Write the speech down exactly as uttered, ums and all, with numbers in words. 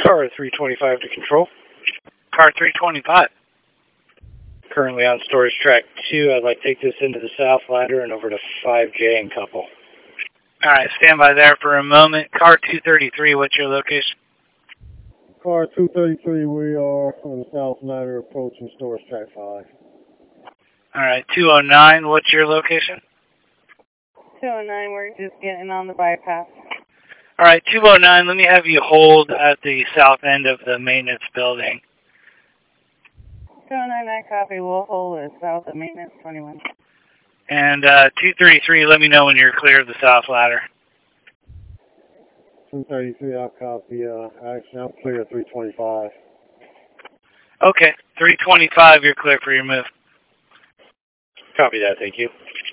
Car three twenty-five to control. Car three twenty-five. Currently on storage track two. I'd like to take this into the south ladder and over to five J and couple. All right, stand by there for a moment. Car two thirty-three, what's your location? Car two thirty-three, we are on the south ladder approaching storage track five. All right, two oh nine, what's your location? two oh nine, we're just getting on the bypass. All right, two oh nine, let me have you hold at the south end of the maintenance building. two oh nine, I copy. We'll hold it south of maintenance twenty-one. And uh, two thirty-three, let me know when you're clear of the south ladder. two thirty-three, I'll copy. Uh, actually, I'm clear at three twenty-five. Okay, three twenty-five, you're clear for your move. Copy that, thank you.